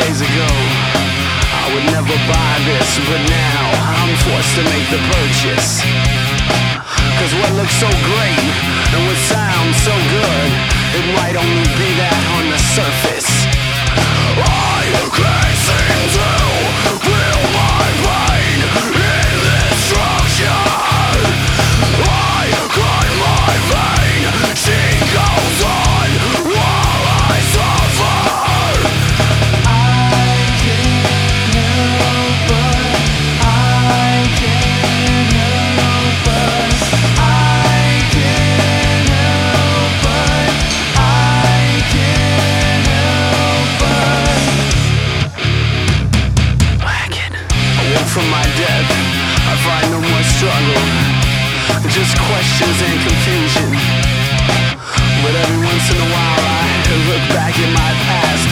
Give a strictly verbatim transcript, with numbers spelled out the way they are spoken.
days ago, I would never buy this, but now I'm forced to make the purchase. Cause what looks so great and what sounds so good, it might only be that on the surface. I can't seem to feel my pain in this structure. I cut my vein, she goes on while I suffer. I can't help but, I can't help but, I can't help but, I can't help but. Wagon. Awake from my death, I find no more struggle, just questions and confusion. But every once in a while I look back at my past